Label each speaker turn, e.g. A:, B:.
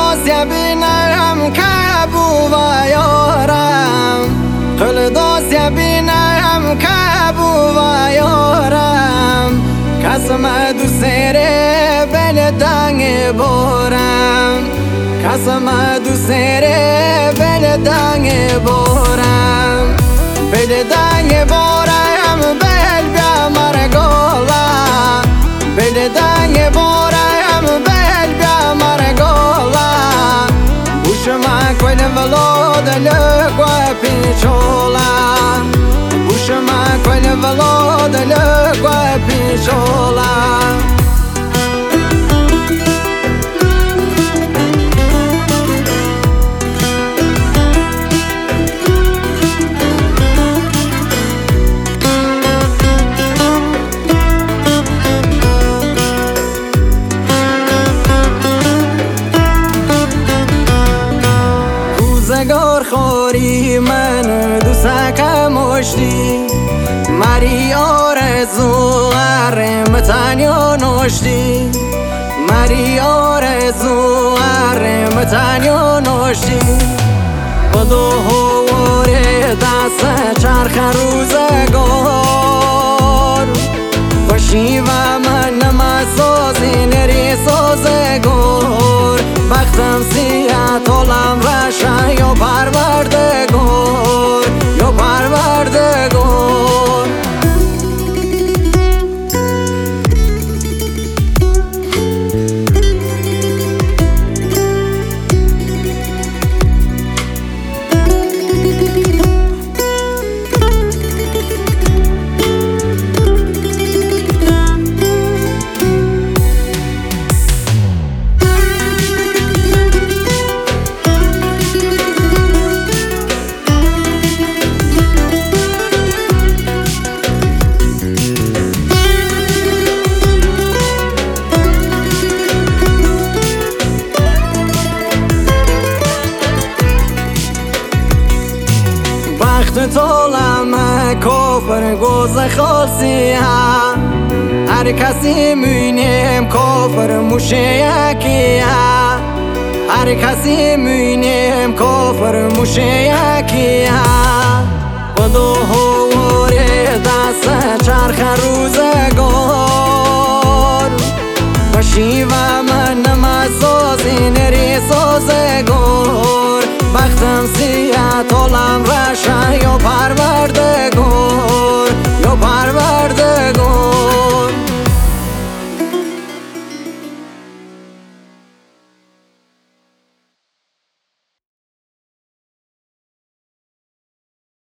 A: داستی بینم که بوا یارم قل داستی بینم که بوا یارم کسم دوست ره بل دنگ بارم کسم دوست ره بل دنگ بارم بل دنگ بارم بل بیا مرگولا بل دنگ بارم بل بیا مرگولا بوشم کل ولاد لقوا پیچولا بوشم کل ولاد لقوا پیچولا روزگار خوری من دوستک مشتی مری آرزو ارم تنیا نوشتی مری آرزو ارم تنیا نوشتی بدو هواره دست چرخ روزگار خوشی و من نمسازی نری سازگار بختم سیاه طولم رشه یا پروردگار یا پروردگار طولم کافر گوز خالصی ها هر کسی مینیم کافر موشه یکی ها هر کسی مینیم کافر موشه یکی ها بدو هواره دست چرخ روزگار بشی و من